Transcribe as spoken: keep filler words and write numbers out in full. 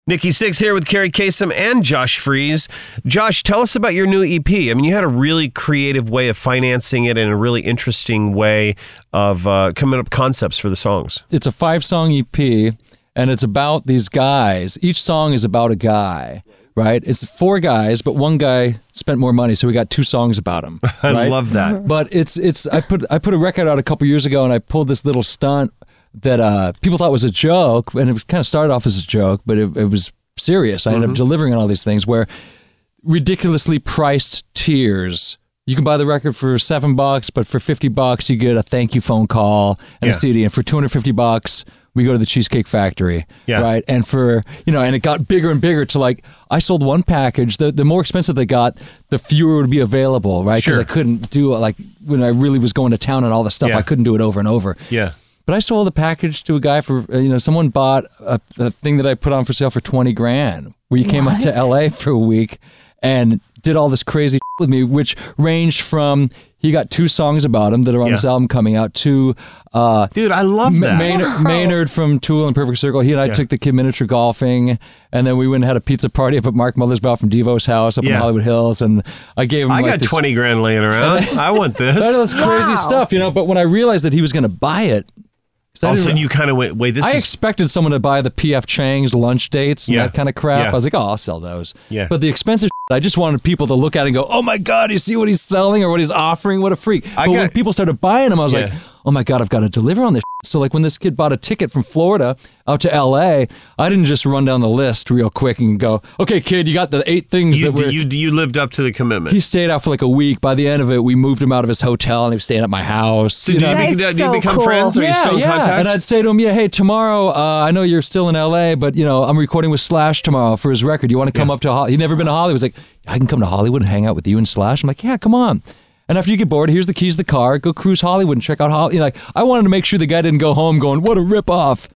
Nikki Sixx here with Carrie Kasem and Josh Freese. Josh, tell us about your new E P. I mean, you had a really creative way of financing it and a really interesting way of uh, coming up concepts for the songs. It's a five-song E P, and it's about these guys. Each song is about a guy, right? It's four guys, but one guy spent more money, so we got two songs about him. I right? love that. But it's it's I put I put a record out a couple years ago, and I pulled this little stunt that uh, people thought was a joke, and it was kind of started off as a joke, but it, it was serious. I ended mm-hmm. up delivering on all these things where ridiculously priced tiers. You can buy the record for seven bucks, but for fifty bucks, you get a thank you phone call and yeah. a C D. And for two hundred fifty bucks, we go to the Cheesecake Factory, yeah. right? And for, you know, and it got bigger and bigger to like, I sold one package. The the more expensive they got, the fewer would be available, right? Because sure. I couldn't do it like when I really was going to town and all the stuff, yeah. I couldn't do it over and over. Yeah. But I sold a package to a guy for, you know, someone bought a, a thing that I put on for sale for twenty grand, where you came What? out to L A for a week and did all this crazy with me, which ranged from, he got two songs about him that are on yeah. this album coming out, to uh, dude, I love that. Maynard, Wow. Maynard from Tool and Perfect Circle. He and I Yeah. took the kid miniature golfing, and then we went and had a pizza party up at Mark Mothersbaugh from Devo's house up Yeah. in Hollywood Hills, and I gave him I like got this, twenty grand laying around. I want this. I know, this crazy Wow. stuff, you know, but when I realized that he was going to buy it, All of a didn't- sudden, you kind of went, wait, this I is... expected someone to buy the P F Chang's lunch dates and Yeah. that kind of crap. Yeah. I was like, oh, I'll sell those. Yeah. But the expensive shit, I just wanted people to look at it and go, oh my God, you see what he's selling or what he's offering? What a freak. I but got- when people started buying them, I was Yeah. like, oh my God, I've got to deliver on this shit. So like when this kid bought a ticket from Florida out to L A, I didn't just run down the list real quick and go, okay, kid, you got the eight things You, that were... you, you lived up to the commitment. He stayed out for like a week. By the end of it, we moved him out of his hotel and he was staying at my house. So you do you, know? That be- is do you so become cool. friends? Are you yeah, still in yeah. contact? And I'd say to him, yeah, hey, tomorrow, uh, I know you're still in L A, but, you know, I'm recording with Slash tomorrow for his record. You want to come Yeah. up to Hollywood? He'd never been to Hollywood. He was like, I can come to Hollywood and hang out with you and Slash. I'm like, yeah, come on. And after you get bored, here's the keys to the car. Go cruise Hollywood and check out Hollywood. You know, like, I wanted to make sure the guy didn't go home going, what a ripoff.